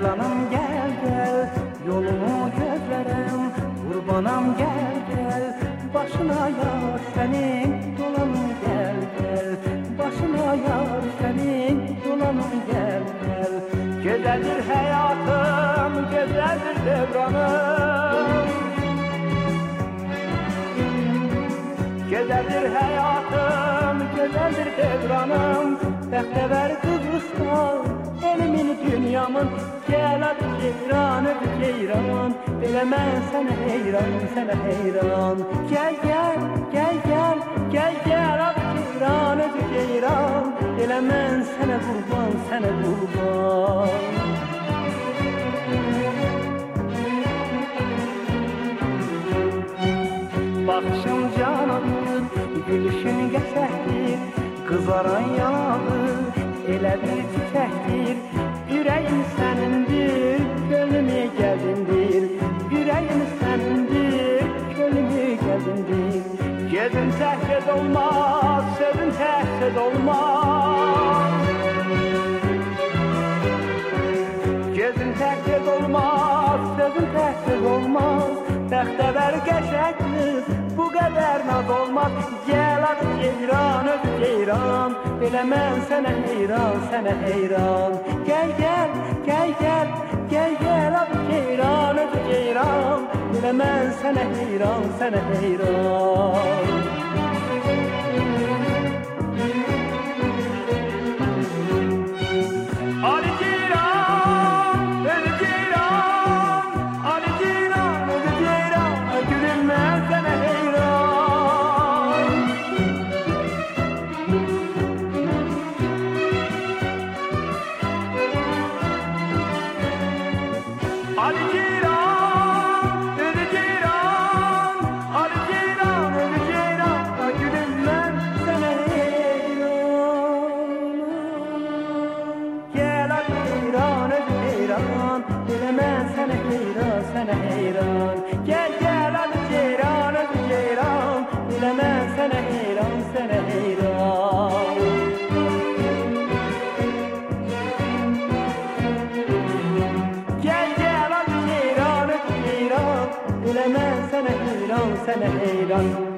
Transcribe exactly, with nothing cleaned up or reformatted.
Mevlanam gel gel, yolumu gözlerim, kurbanam gel gel, başına yar senin dolanım gel gel, başına yar senin dolanım gel gel. Güzeldir hayatım, güzeldir devranım, güzeldir hayatım, güzeldir devranım. Bəxtəvər Qıbrıs'tan, elimin dünyamın, gel adı ceyran, öpü ceyran. Belə mən sənə heyran, sənə heyran. Gel gel, gel gel, gel gel adı ceyran, öpü ceyran. Belə mən sənə qurban, sənə qurban. Baxışın canandır, gülüşün qəsəkdir, kızaran yanağı elə bir çiçəkdir. Ürəyim sənindir, gönlümü gəldindir, ürəyim sənindir, gönlümü gəldindir. Gözün təhsiz olmaz, sözün təhsiz olmaz, gözün təhsiz olmaz, sözün təhsiz olmaz. Bəxtəvər qəşəng qız, bu qədər naz olmaz. Gəl adı ceyran, öz ceyran, belə mən sənə heyran, sənə heyran. Gəl gəl, gəl gəl, gəl gəl adı ceyran, öz ceyran, belə mən sənə heyran, sənə heyran. Sənə heyran, gəl gəl adı ceyran, adı ceyran, elə mən sənə heyran, sənə heyran. Gəl gəl adı ceyran, adı ceyran, elə mən sənə heyran, sənə heyran.